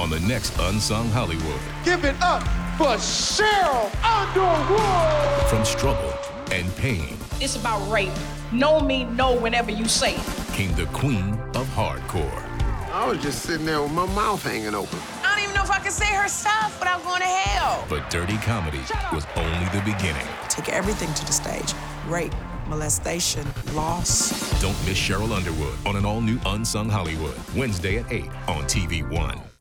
on the next Unsung Hollywood. Give it up for Cheryl Underwood! From struggle and pain. It's about rape. No mean no whenever you say it. Came the queen of hardcore. I was just sitting there with my mouth hanging open. I don't even know if I can say her stuff without going to hell. But Dirty Comedy was only the beginning. Take everything to the stage. Rape, molestation, loss. Don't miss Cheryl Underwood on an all-new Unsung Hollywood, Wednesday at 8 on TV1.